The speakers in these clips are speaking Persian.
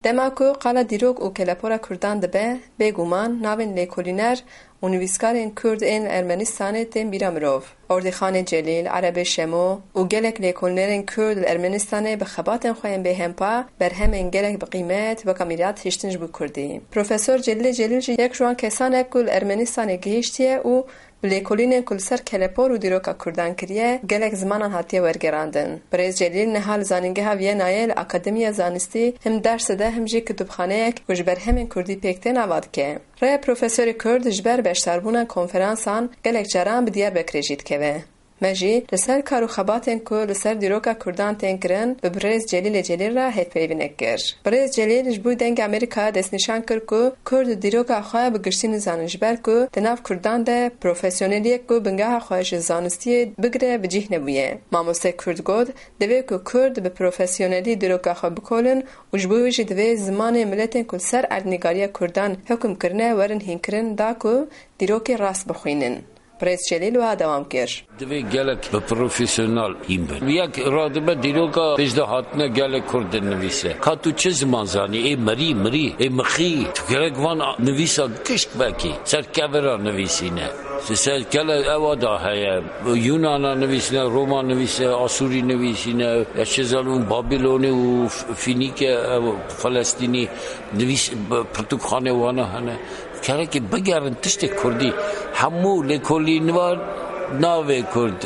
دماکو قال دیروگ و کلپورا کردان دبه بگومان ناوین لیکولینر و نویسکارین کرد این ارمنستان تیم بیرامروف. اردخان جلیل، عرب شمو و گلک لیکولنرین کرد ارمنستان به خباتن خویم به همپا بر همین گلک بقیمت و کامیرات هشتنج بو کردی. پروفسور جلیل یک جوان کسان کل ارمنستان گیشتیه و لیکولین کل سر کلپور و دیروکا کردان کریه گلک زمانان هاتیه ورگراندن. برای جلیل نهال زانینگه ها وینایل اکادمی زانستی هم درس ده هم جی کتابخانه یک و جبر همین کردی پیکته نواد که. رای پروفسور کرد جبر بشتربونن کنفرانسان گلک جران به دیار بکریجید که و. مجی لسر کارو خباتن کو لسر دیروکا کردان تنکرن به برز جلیل را هت پیوینک گر. برز جلیل جبوی دنگ امریکا دست نشان کرد کو کرد دیروکا خواه بگشتین زانشبر کو تناف کردان ده پروفسیونلی کو بنگاه خواهش زانستی بگره بجیه نبویه. ماموسه کرد گود دوی کو کرد به پروفسیونلی دیروکا خواه بکولن و جبوی وجه دوی زمان ملتن کل سر اردنگاری کردان حکم کرنه ورن هینکرن دا کو دیروکی راست بخوینن. برایز جلیل و دوام کرد. دوی گلک به پروفسیونال هیم بن. یک رادبه دیروگا پیشنهادنه گلک کرد نویسه. که تو چه زمان زانی؟ ای مری، ای مخی. تو گلک وان نویسا گشت بکی. سر کبرا نویسینه. سر گلک اوادا هیا. یونانا نویسینه، روما نویسه، آسوری نویسینه، اشزالون بابلونه و فینیک فلسطینی نویس پرتوخانه وانا هنه. کاری که بگردن تشت کردی همو لیکولینوار ناوی کرد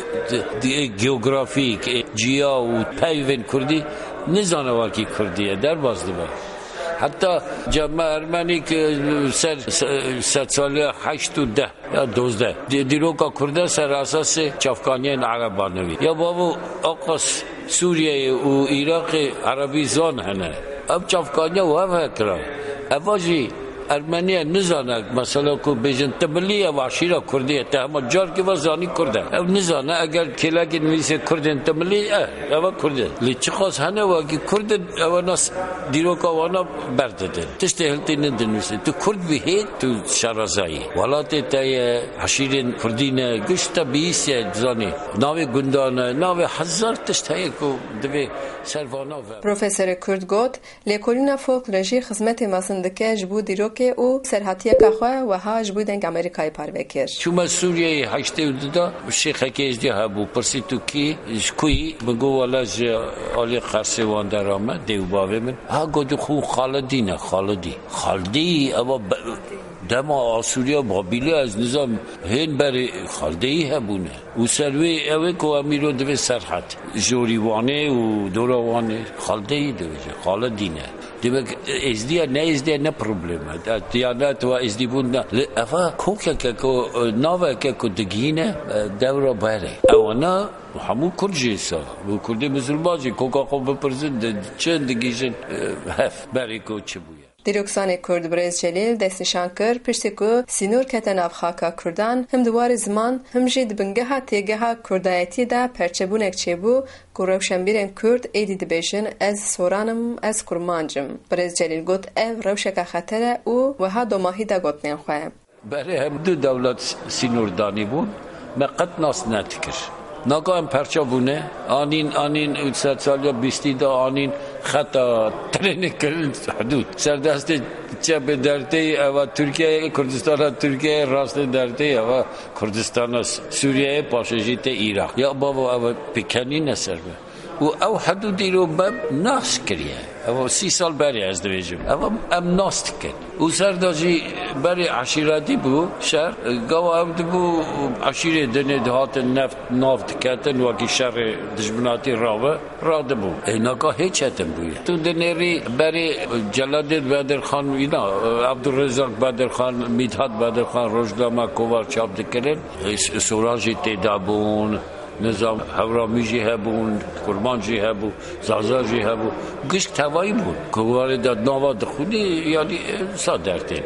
گیوگرافیک جیا و پیوین کردی نزانه واکی کردیه در باز دبا حتی جمع ارمنی که سر سالی 8 و 10 یا 12 دیروکا کرده سر اساس چافکانیان عربانوی یا بابو آقاس سوریه و عراق عربی زان هنه اب چافکانیا و هم کرد اواجی ارمنیا نزانه مثلا کو بیجن تبلیه و عشیره کردیه تهما جار که وزانی کرده او نزانه اگر کلاگی نویسه کردن تبلیه او کرده لیچی خواست هنه واقعی کردن او ناس دیروکا وانا بردده تشتی هلتی ندنویسه تو کرد بیهید تو شرازایی ولاتی تای عشیرین کردینه گشتا بیسیه زانی ناوی گندانه ناوی هزار تشتایی که دوی سروانا پروفسور کرد گوت لیکولینا فولکلوژی خدمت ماسندکه جبو دیروک که او سرحتیه که خواه و ها جبوی دنگ امریکای پاره کرد. چون سوریه 82 شیخ کیزدی ها بو پرسی تو کی کوی بگو ولاج علی قرسوان درآمد دیو باوی من ها گفت خو خالدی اما دما سوریا بابیلی از نظام هن بر خالدی هبونه و سروی اوه کو امیرو دو سرحت جوریوانه و دوروانه خالدی خالدینه demek ezdiye ne problema diyanet ve ezdibunda afa koka ko nava ko digine devra bare avana hamu kurjisa bu kurdi musulmaji koka ko beprezid çend gijin hef bare ko çbuya دیروکسان کرد برز جلیل دست نشان کرد پشت کو سینور کتن افخاکا کردان هم دوار زمان هم جد بنگه ها تیگه ها کردایتی دا پرچبون اکچبو روشنبیرن کرد ایدی دبیشن از سورانم از کرمانجم برز جلیل گوت او روشک خطره او و ها دو ماهی دا گوت نیم خواه برای هم دو دولت سینور دانی بون مقد ناس نتکر ناگاه هم پرچبونه آنین 100 سال یا 20 دا آنین خطا ترین کردن حدود سردست چپ درته و ترکیه کردستان ترکیه راست درته و کردستان سوریه پاشجیت عراق یا بابا و پیکنی نسر و او حدودی رو بب ناس کریه او 30 سال بری از دویجم او ام ناست کن او سرداجی بری عشیراتی بو شهر گاو هم بو عشیره دنه دهات نفت کتن و که شهر دشمناتی راد بو اینا هیچ هتن بویه تو دنری بری جلالدین بدرخان اینا عبدالرزاق بدرخان میدهات بدرخان روزنامه کوار چاپ دکرن سورانجی تیدابون نظام هورامیجی هبون کرمانجی هبو زازاجی هبو گشت توایی بود که واردات نواد خودی یعنی صادرتین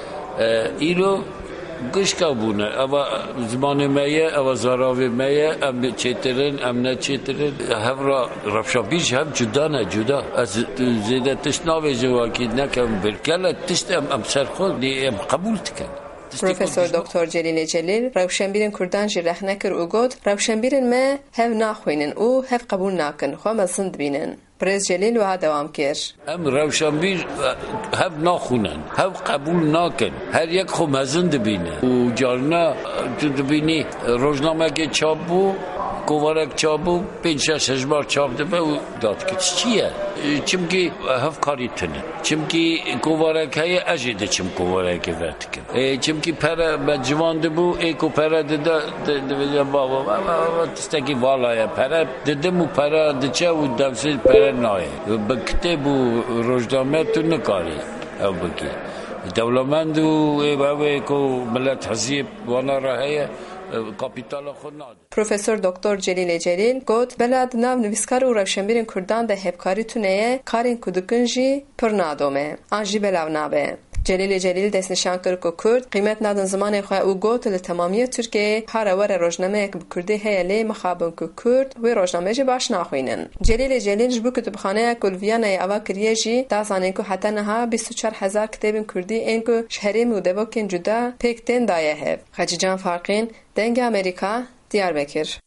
ایلو گشت که بونه اما زمان میه اما زراوی میه ام چیترین ام نه چیترین هورا رفشابیج هم جدا از زیده تشناوی جواکی نکم برکل تشت ام سرخود دی ام قبول تکن پروفسور دکتر جلیل روشنبیرن کردان جی رخ نکر او گوت روشنبیرن ما هف ناخوینن او هف قبول ناکن خو مزند بینن برز جلیل و دوام کرد. ام روشنبیر هف ناخونن هف قبول ناکن هر یک خو مزن دبینه و جارنا تو دبینی روزنامه که چاپ بو گوارک چاپ بو 5-6 بار چاپ دبه و داد که چیه؟ چمکی هف کاری تنه چمکی گوارک های اجیده چم گوارک ورد کن چمکی پره بجوان دبو ایکو پره دده بابا تستکی والایه پره دده مو پره دچه و دفسه پره نایه بکته بو روزنامه تو نکاری او بکی دولمند و ایکو ملت حزیب وانا راهیه کاپیتال خود ناد. پروفسور دکتر جلیل جلیل گفت بلد ناو نویسکار و روشنبیرین کردان ده هبکاری تونه کارین کدکنجی پر نادومه آنجی بلاو نابه. جلیل جلیل دست نشان کرد که کرد قیمت ندن زمان خواه او گوت لتمامی ترکیه هر ور روزنامه یک بکرده هیلی مخابن که کرد و روزنامه جی باش ناخوینن. جلیل جلیل جبو کتابخانه کلویانه اوا کریه جی دازانه که حتی نها 24,000 کتاب کردی این که شهری مودبکن جدا پیکتن دایه هف. خجیجان فارقین دنگ امریکا دیاربکر.